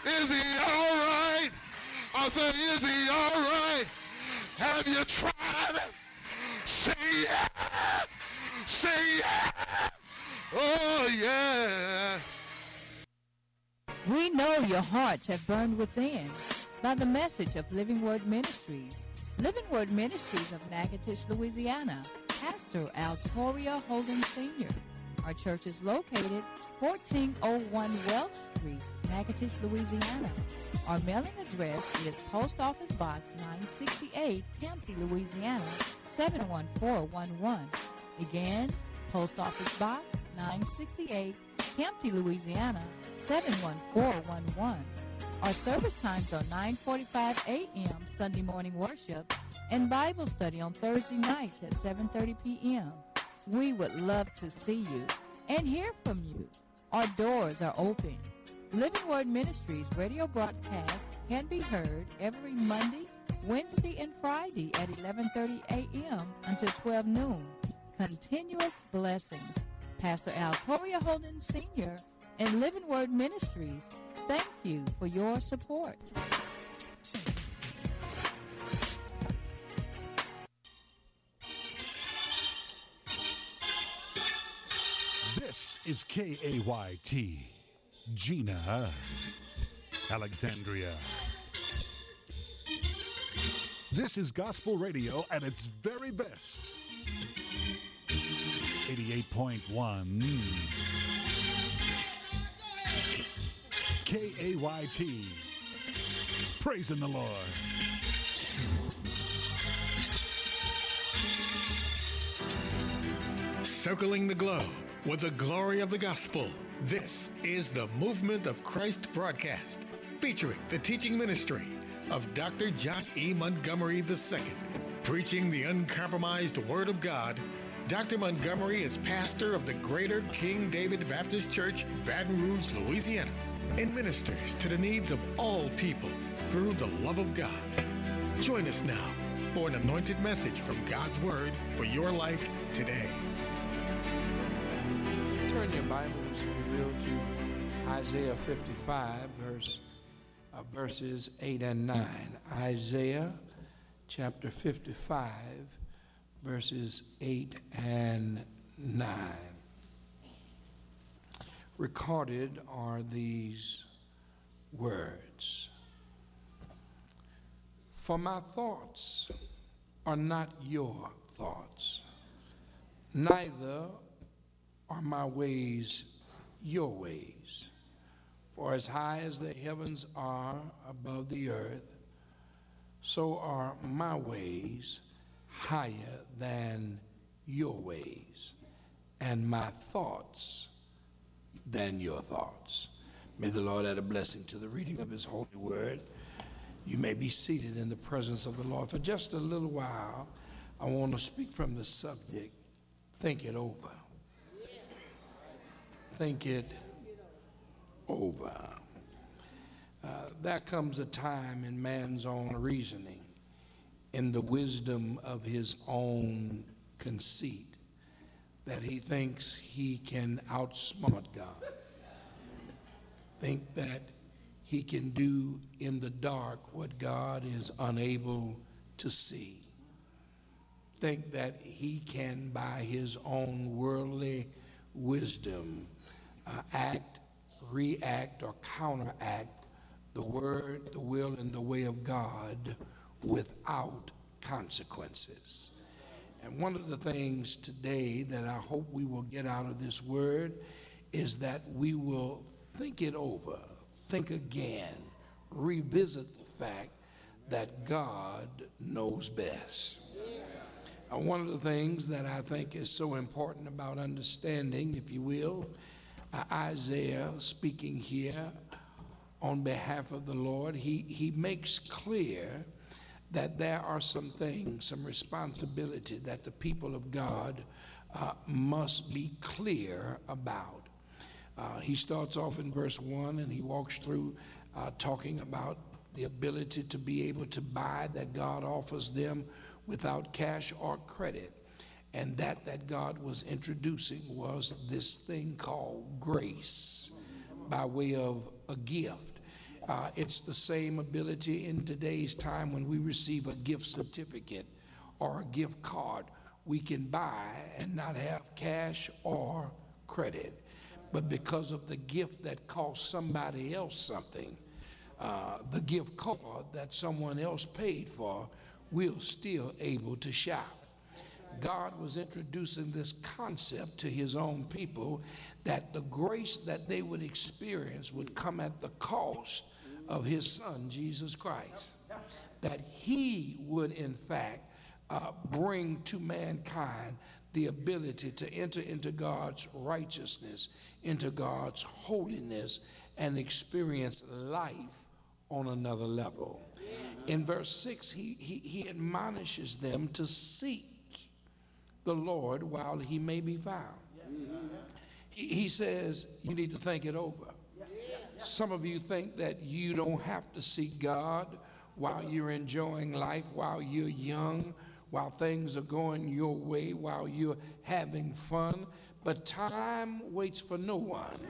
Is he all right? I said, is he all right? Have you tried it? Say yeah. Say yeah. Oh, yeah. We know your hearts have burned within by the message of Living Word Ministries. Living Word Ministries of Natchitoches, Louisiana. Pastor Altoria Holden Sr. Our church is located 1401 Welch Street, Natchitoches, Louisiana. Our mailing address is Post Office Box 968, Kempsey, Louisiana 71411. Again, Post Office Box 968, Kempsey, Louisiana 71411. Our service times are 9:45 a.m. Sunday morning worship and Bible study on Thursday nights at 7:30 p.m. We would love to see you and hear from you. Our doors are open. Living Word Ministries radio broadcast can be heard every Monday, Wednesday, and Friday at 11:30 a.m. until 12 noon. Continuous blessings. Pastor Altoria Holden Sr. and Living Word Ministries, thank you for your support. This is KAYT, Gina, Alexandria. This is gospel radio at its very best. 88.1 KAYT. Praising the Lord. Circling the globe with the glory of the gospel. This is the Movement of Christ broadcast, featuring the teaching ministry of Dr. John E. Montgomery II. Preaching the uncompromised Word of God, Dr. Montgomery is pastor of the Greater King David Baptist Church, Baton Rouge, Louisiana, and ministers to the needs of all people through the love of God. Join us now for an anointed message from God's Word for your life today. Turn your Bibles, if you will, to Isaiah 55, verses 8 and 9. Isaiah chapter 55, verses 8 and 9. Recorded are these words. For my thoughts are not your thoughts, neither are my ways your ways. For as high as the heavens are above the earth, so are my ways higher than your ways, and my thoughts than your thoughts. May the Lord add a blessing to the reading of his holy word. You may be seated in the presence of the Lord. For just a little while, I want to speak from the subject, think it over. Think it over. There comes a time in man's own reasoning, in the wisdom of his own conceit, that he thinks he can outsmart God. Think that he can do in the dark what God is unable to see. Think that he can, by his own worldly wisdom, act, react, or counteract the word, the will, and the way of God without consequences. And one of the things today that I hope we will get out of this word is that we will think it over, think again, revisit the fact that God knows best. One of the things that I think is so important about understanding, if you will, Isaiah speaking here on behalf of the Lord, he makes clear that there are some things, some responsibility that the people of God must be clear about. He starts off in verse 1 and he walks through talking about the ability to be able to buy that God offers them without cash or credit. And that God was introducing was this thing called grace by way of a gift. It's the same ability in today's time when we receive a gift certificate or a gift card. We can buy and not have cash or credit. But because of the gift that cost somebody else something, the gift card that someone else paid for, we're still able to shop. God was introducing this concept to his own people that the grace that they would experience would come at the cost of his son, Jesus Christ. That he would, in fact, bring to mankind the ability to enter into God's righteousness, into God's holiness, and experience life on another level. In verse 6, he admonishes them to seek the Lord while he may be found. He says you need to think it over. Some of you think that you don't have to seek God while you're enjoying life, while you're young, while things are going your way, while you're having fun. But time waits for no one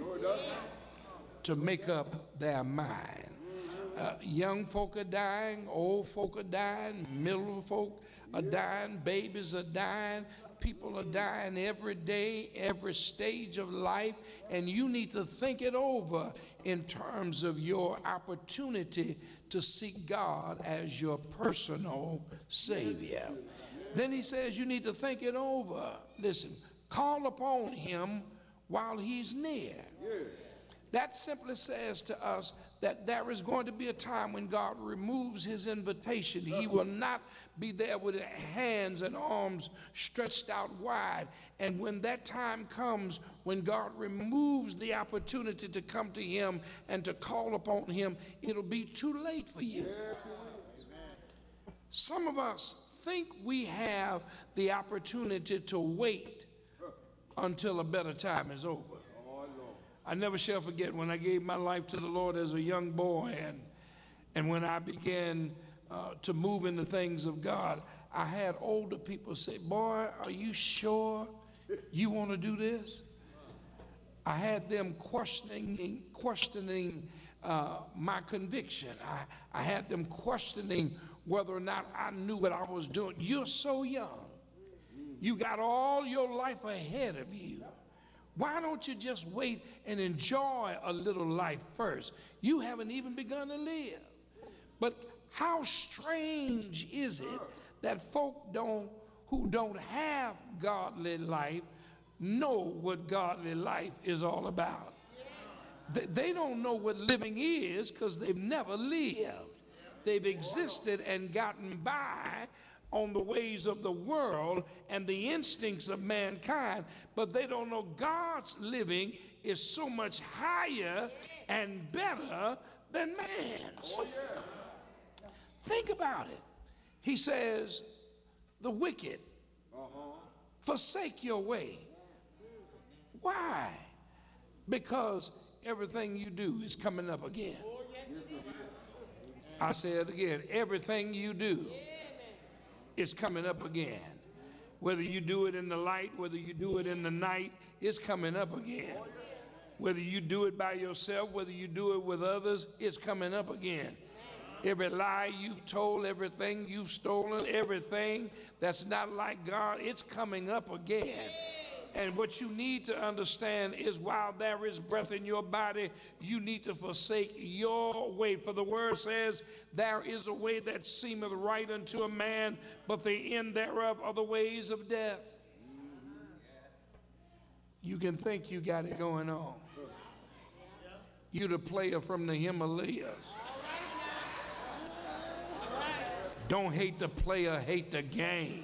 to make up their mind. Young folk are dying, old folk are dying, middle folk are dying, babies are dying, people are dying every day, every stage of life, and you need to think it over in terms of your opportunity to seek God as your personal Savior. Then he says you need to think it over. Listen, call upon him while he's near. That simply says to us that there is going to be a time when God removes his invitation. He will not be there with hands and arms stretched out wide. And when that time comes, when God removes the opportunity to come to him and to call upon him, it'll be too late for you. Some of us think we have the opportunity to wait until a better time is over. I never shall forget when I gave my life to the Lord as a young boy, and when I began to move in the things of God, I had older people say, "Boy, are you sure you want to do this?" I had them questioning my conviction. I had them questioning whether or not I knew what I was doing. You're so young. You got all your life ahead of you. Why don't you just wait and enjoy a little life first? You haven't even begun to live. But how strange is it that folk who don't have godly life know what godly life is all about? They don't know what living is because they've never lived. They've existed and gotten by on the ways of the world and the instincts of mankind, but they don't know God's living is so much higher and better than man's. Think about it. He says, the wicked forsake your way. Why? Because everything you do is coming up again. I say it again. Everything you do is coming up again. Whether you do it in the light, whether you do it in the night, it's coming up again. Whether you do it by yourself, whether you do it with others, it's coming up again. Every lie you've told, everything you've stolen, everything that's not like God, it's coming up again. And what you need to understand is while there is breath in your body, you need to forsake your way. For the word says, there is a way that seemeth right unto a man, but the end thereof are the ways of death. You can think you got it going on. You the player from the Himalayas. Don't hate the player, hate the game.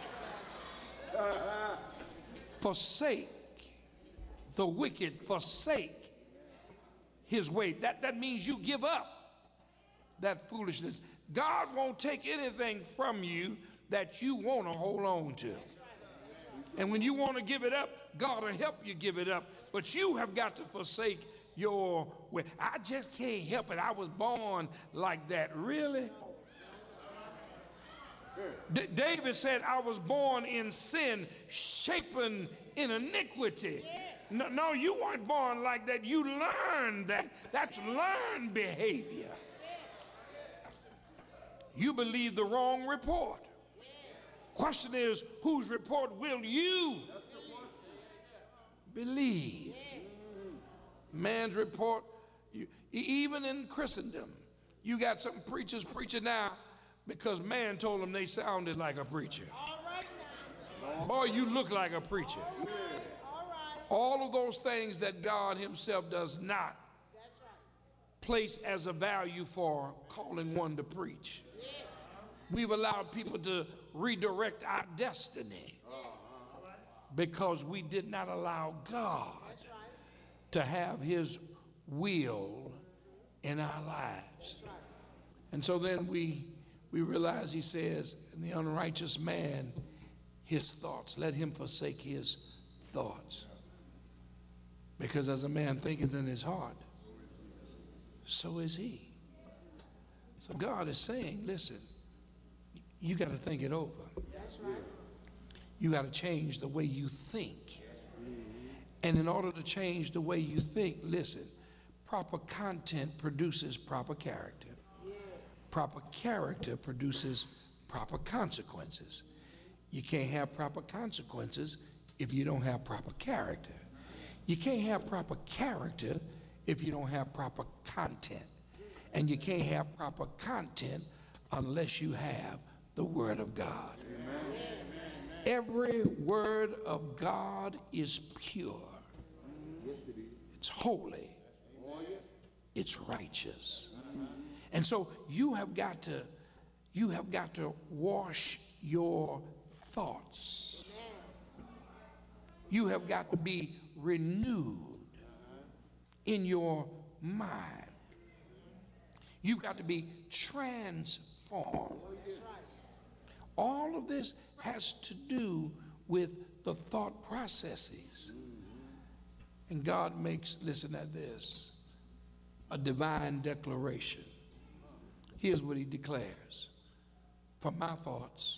Forsake the wicked, forsake his way. That means you give up that foolishness. God won't take anything from you that you want to hold on to. And when you want to give it up, God will help you give it up. But you have got to forsake your way. I just can't help it. I was born like that. Really? David said, I was born in sin, shapen in iniquity. No, no, you weren't born like that. You learned that. That's learned behavior. You believe the wrong report. Question is, whose report will you believe? Man's report, even in Christendom, you got some preachers preaching now because man told them they sounded like a preacher. Boy, you look like a preacher. All of those things that God himself does not place as a value for calling one to preach. We've allowed people to redirect our destiny because we did not allow God to have his will in our lives. And so then we realize he says, in the unrighteous man, his thoughts, let him forsake his thoughts. Because as a man thinketh in his heart, so is he. So God is saying, listen, you got to think it over. You got to change the way you think. And in order to change the way you think, listen, proper content produces proper character. Proper character produces proper consequences. You can't have proper consequences if you don't have proper character. You can't have proper character if you don't have proper content. And you can't have proper content unless you have the Word of God. Amen. Every word of God is pure. It's holy. It's righteous. And so you have got to wash your thoughts. You have got to be renewed in your mind. You've got to be transformed. All of this has to do with the thought processes. And God makes, listen at this, a divine declaration. Here's what he declares. For my thoughts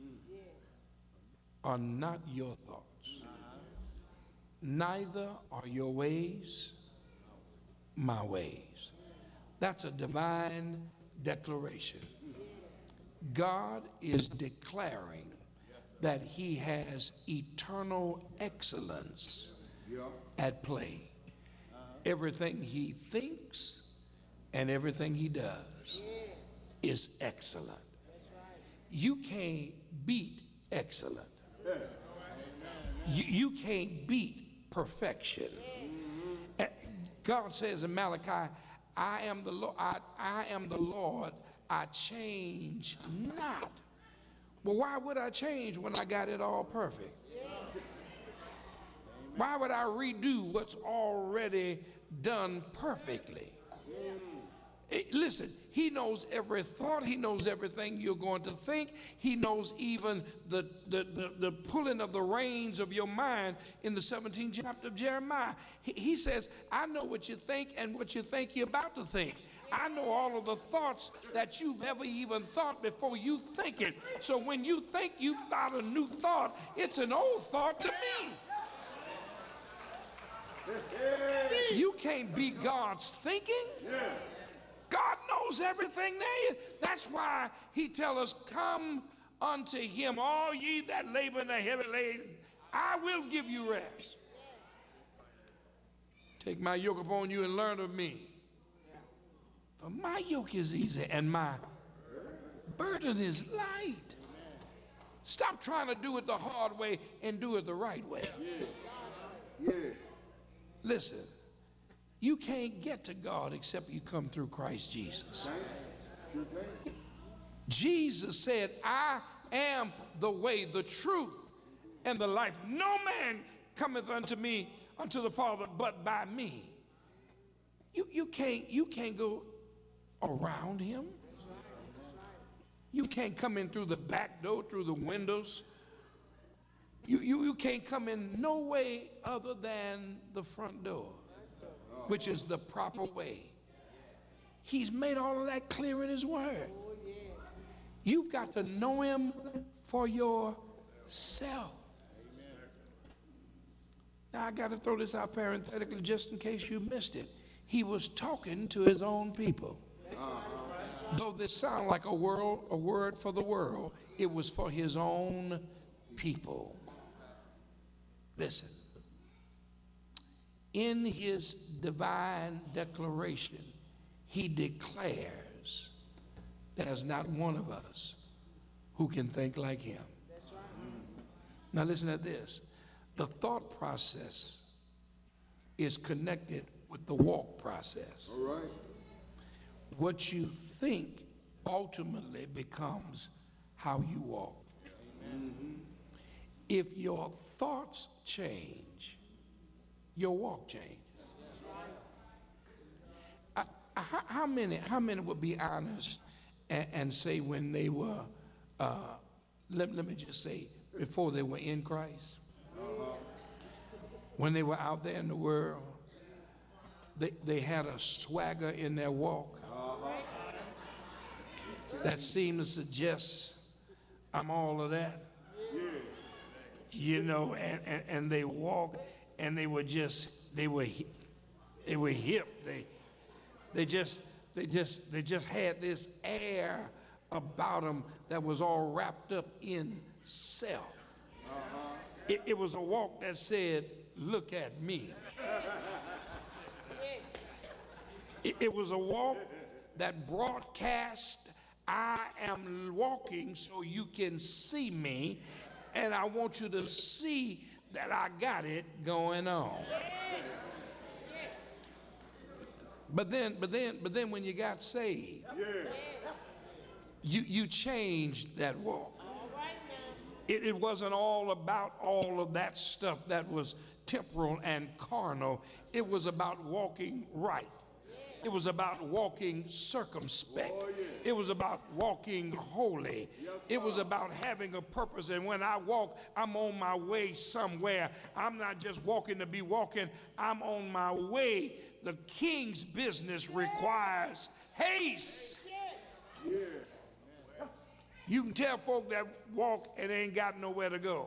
are not your thoughts. Neither are your ways my ways. That's a divine declaration. God is declaring that he has eternal excellence at play. Everything he thinks and everything he does is excellent. You can't beat excellent. You can't beat perfection. God says in Malachi, I am the Lord, I am the Lord, I change not. Well, why would I change when I got it all perfect? Why would I redo what's already done perfectly? Listen, he knows every thought. He knows everything you're going to think. He knows even the pulling of the reins of your mind in the 17th chapter of Jeremiah. He says, I know what you think and what you think you're about to think. I know all of the thoughts that you've ever even thought before you think it. So when you think you've thought a new thought, it's an old thought to me. You can't be God's thinking. God knows everything there is. That's why he tells us, come unto him, all ye that labor and are heavy laden, I will give you rest. Take my yoke upon you and learn of me. For my yoke is easy and my burden is light. Stop trying to do it the hard way and do it the right way. Listen, you can't get to God except you come through Christ Jesus. Jesus said, I am the way, the truth, and the life. No man cometh unto me, unto the Father, but by me. You can't go around him. You can't come in through the back door, through the windows. You can't come in no way other than the front door, which is the proper way. He's made all of that clear in his word. You've got to know him for yourself. Now, I got to throw this out parenthetically just in case you missed it. He was talking to his own people. Though this sounds like a word for the world, it was for his own people. Listen. In his divine declaration, he declares there's not one of us who can think like him. Now listen to this. The thought process is connected with the walk process. All right. What you think ultimately becomes how you walk. If your thoughts change, your walk changes. How many would be honest and say when they were, let me just say, before they were in Christ, when they were out there in the world, they had a swagger in their walk that seemed to suggest I'm all of that, you know, and they walked and they were hip. They just had this air about them that was all wrapped up in self. It was a walk that said, look at me. It was a walk that broadcast, I am walking so you can see me, and I want you to see that I got it going on. But then when you got saved, you changed that walk. It wasn't all about all of that stuff that was temporal and carnal. It was about walking right. It was about walking circumspect. It was about walking holy. It was about having a purpose. And when I walk, I'm on my way somewhere. I'm not just walking to be walking. I'm on my way. The king's business requires haste. You can tell folk that walk and ain't got nowhere to go.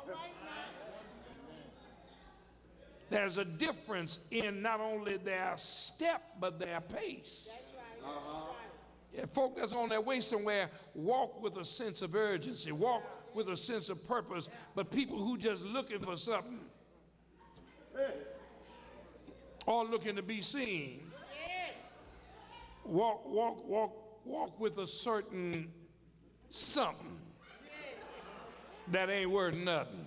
There's a difference in not only their step, but their pace. Yeah, folk that's on their way somewhere walk with a sense of urgency, walk with a sense of purpose, but people who just looking for something or looking to be seen walk with a certain something that ain't worth nothing.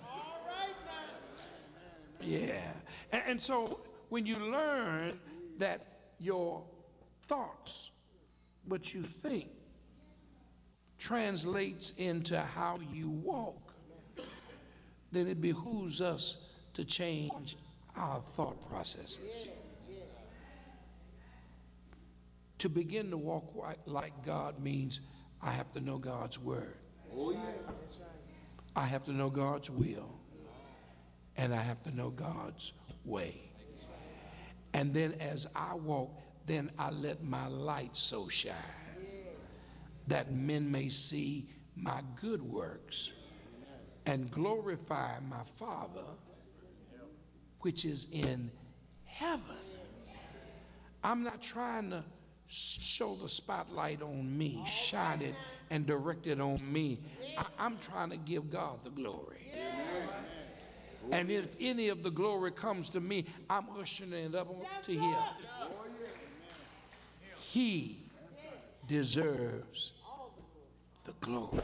Yeah. And so when you learn that your thoughts, what you think, translates into how you walk, then it behooves us to change our thought processes. To begin to walk like God means I have to know God's word. I have to know God's will. And I have to know God's way. And then as I walk, then I let my light so shine that men may see my good works and glorify my Father which is in heaven. I'm not trying to show the spotlight on me, shine it and direct it on me. I'm trying to give God the glory. And if any of the glory comes to me, I'm ushering it up to him. He deserves the glory.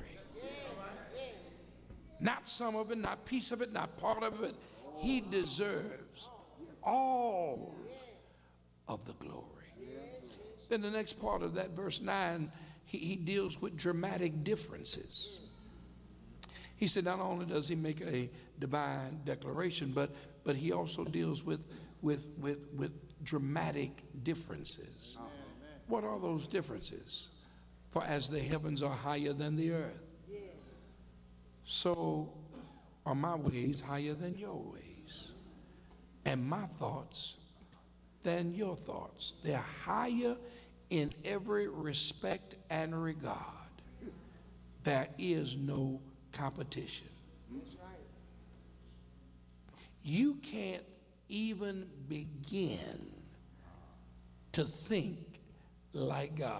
Not some of it, not piece of it, not part of it. He deserves all of the glory. Then the next part of that, verse 9, he deals with dramatic differences. He said not only does he make a divine declaration, but he also deals with dramatic differences. What are those differences? For as the heavens are higher than the earth, so are my ways higher than your ways, and my thoughts than your thoughts. They're higher in every respect and regard. There is no competition. you can't even begin to think like God.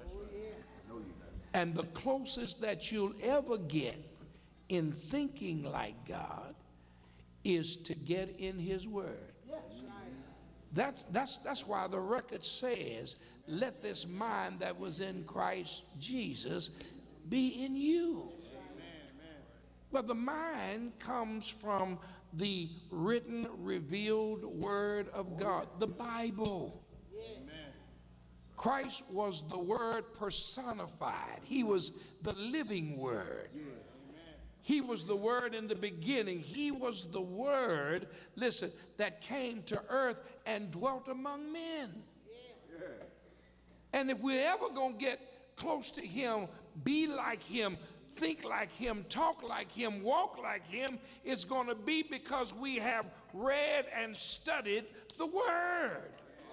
And the closest that you'll ever get in thinking like God is to get in his word. That's why the record says, let this mind that was in Christ Jesus be in you. Well, the mind comes from the written, revealed word of God, the Bible. Christ was the word personified. He was the living word. He was the word in the beginning. He was the word, listen, that came to earth and dwelt among men. And if we're ever going to get close to him, be like him, think like him, talk like him, walk like him, it's going to be because we have read and studied the word.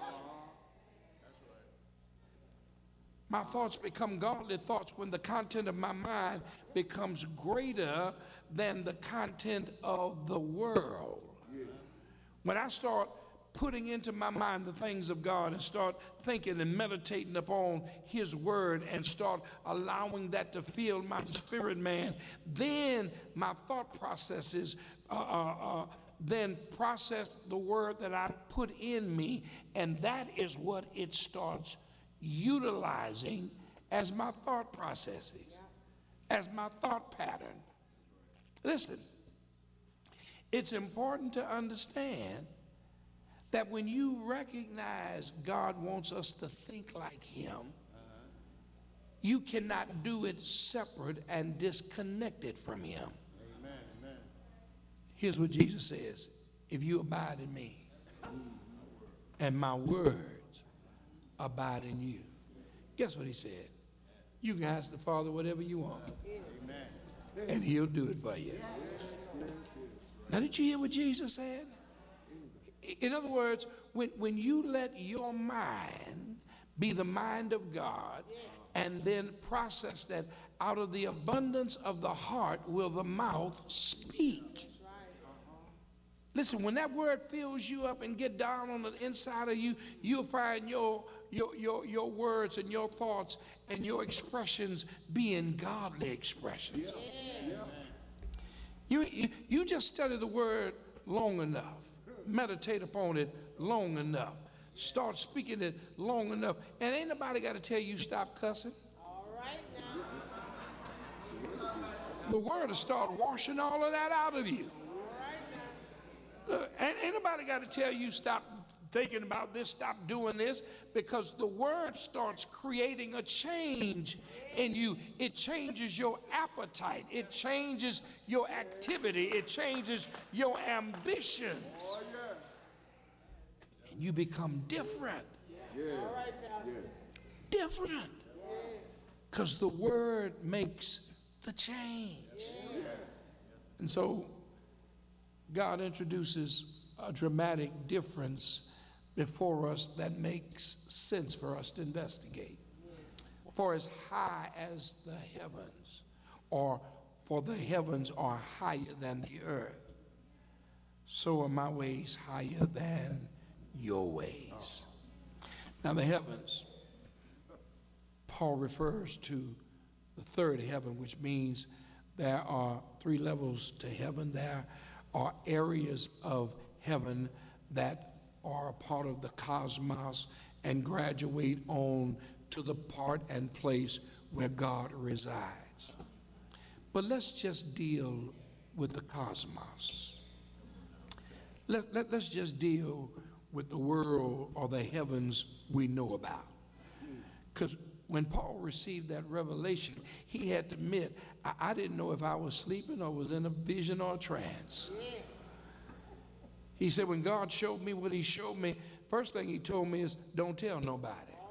My thoughts become godly thoughts when the content of my mind becomes greater than the content of the world. When I start putting into my mind the things of God and start thinking and meditating upon his word and start allowing that to fill my spirit, man, then my thought processes then process the word that I put in me, and that is what it starts utilizing as my thought processes, as my thought pattern. Listen, it's important to understand that when you recognize God wants us to think like him, you cannot do it separate and disconnected from him. Amen. Here's what Jesus says: if you abide in me and my words abide in you, guess what he said? You can ask the Father whatever you want, and he'll do it for you. Now, did you hear what Jesus said? In other words, when you let your mind be the mind of God and then process that, out of the abundance of the heart will the mouth speak. Listen, when that word fills you up and get down on the inside of you, you'll find your words and your thoughts and your expressions being godly expressions. You just study the word long enough, meditate upon it long enough, start speaking it long enough, and ain't nobody got to tell you stop cussing. All right now. The word will start washing all of that out of you. Ain't nobody got to tell you stop thinking about this, stop doing this, because the word starts creating a change in you. It changes your appetite. It changes your activity. It changes your ambitions. And you become different. Different. Because the word makes the change. And so God introduces a dramatic difference before us that makes sense for us to investigate. For as high as the heavens, or for the heavens are higher than the earth, so are my ways higher than your ways. Now the heavens, Paul refers to the third heaven, which means there are three levels to heaven. There are areas of heaven that are a part of the cosmos and graduate on to the part and place where God resides. But let's just deal with the cosmos. Let's just deal with the world or the heavens we know about. Because when Paul received that revelation, he had to admit, I didn't know if I was sleeping or was in a vision or a trance. He said, when God showed me what he showed me, first thing he told me is, don't tell nobody.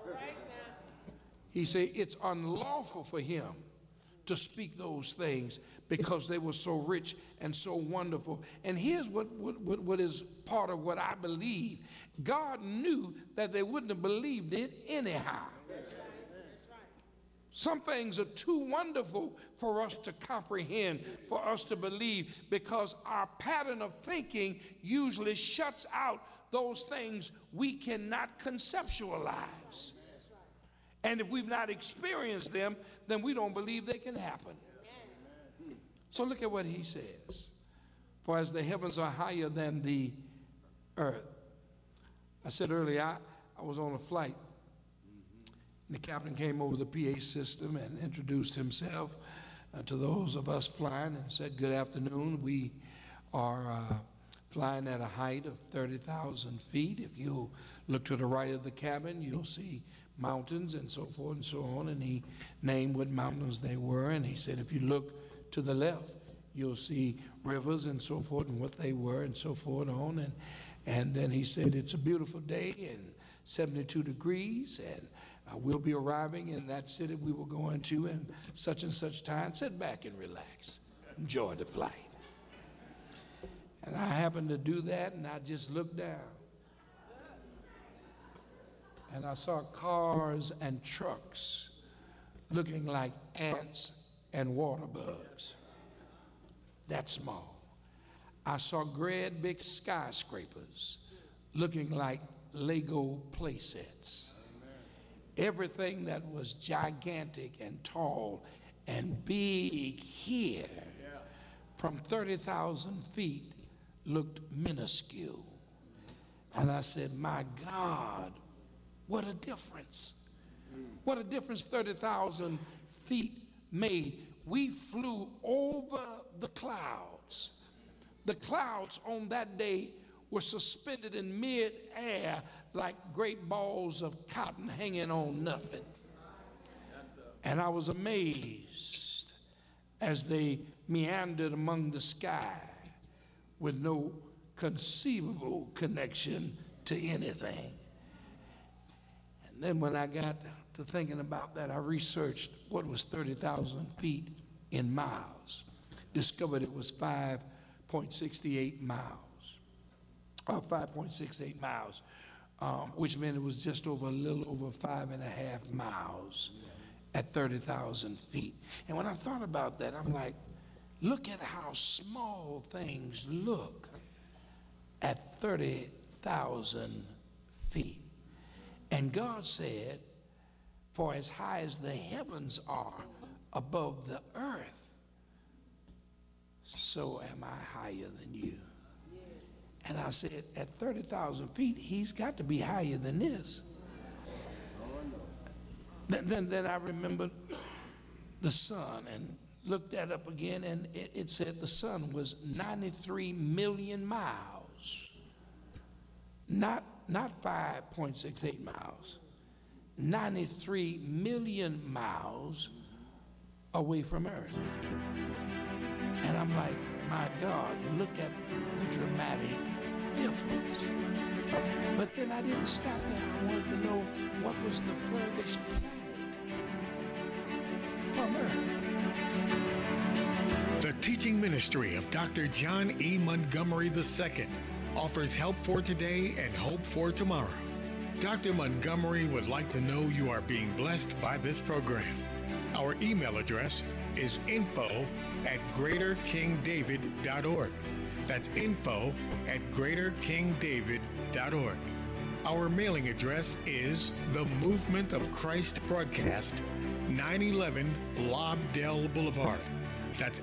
He said, it's unlawful for him to speak those things because they were so rich and so wonderful. And here's what is part of what I believe. God knew that they wouldn't have believed it anyhow. Some things are too wonderful for us to comprehend, for us to believe, because our pattern of thinking usually shuts out those things we cannot conceptualize. And if we've not experienced them, then we don't believe they can happen. So look at what he says. For as the heavens are higher than the earth. I said earlier, I was on a flight. And the captain came over the PA system and introduced himself to those of us flying and said, good afternoon. We are flying at a height of 30,000 feet. If you look to the right of the cabin, you'll see mountains and so forth and so on. And he named what mountains they were. And he said, if you look to the left, you'll see rivers and so forth and what they were and so forth on. And then he said, it's a beautiful day and 72 degrees. And we'll be arriving in that city we were going to in such and such time. Sit back and relax. Enjoy the flight. And I happened to do that, and I just looked down. And I saw cars and trucks looking like ants and water bugs. That small. I saw great big skyscrapers looking like Lego playsets. Everything that was gigantic and tall and big here from 30,000 feet looked minuscule. And I said, my God, what a difference. What a difference 30,000 feet made. We flew over the clouds. The clouds on that day were suspended in mid-air like great balls of cotton hanging on nothing. And I was amazed as they meandered among the sky with no conceivable connection to anything. And then when I got to thinking about that, I researched what was 30,000 feet in miles. Discovered it was 5.68 miles. 5.68 miles, which meant it was just over a little over 5.5 miles at 30,000 feet. And when I thought about that, I'm like, look at how small things look at 30,000 feet. And God said, for as high as the heavens are above the earth, so am I higher than you. And I said, at 30,000 feet, he's got to be higher than this. Then I remembered the sun and looked that up again, and it said the sun was 93 million miles. Not 5.68 miles. 93 million miles away from Earth. And I'm like, my God, look at the dramatic difference. But then I didn't stop there. I wanted to know what was the furthest planet from Earth. The teaching ministry of Dr. John E. Montgomery II offers help for today and hope for tomorrow. Dr. Montgomery would like to know you are being blessed by this program. Our email address is info@greaterkingdavid.org. That's info@greaterkingdavid.org. Our mailing address is The Movement of Christ Broadcast, 911 Lobdell Boulevard. That's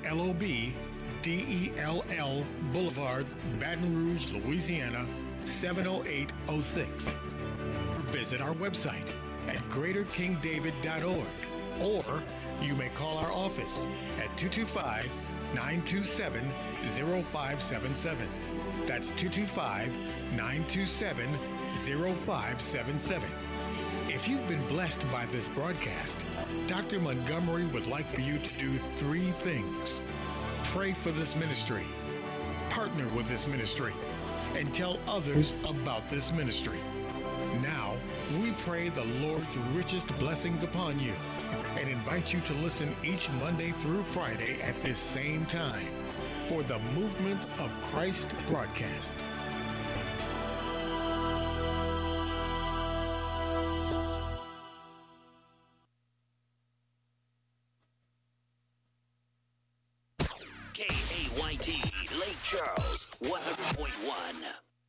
LOBDELL Boulevard, Baton Rouge, Louisiana, 70806. Visit our website at greaterkingdavid.org, or you may call our office at 225-927-0577. That's 225-927-0577. If you've been blessed by this broadcast, Dr. Montgomery would like for you to do 3 things. Pray for this ministry, partner with this ministry, and tell others about this ministry. Now, we pray the Lord's richest blessings upon you and invite you to listen each Monday through Friday at this same time for the Movement of Christ broadcast. 100.1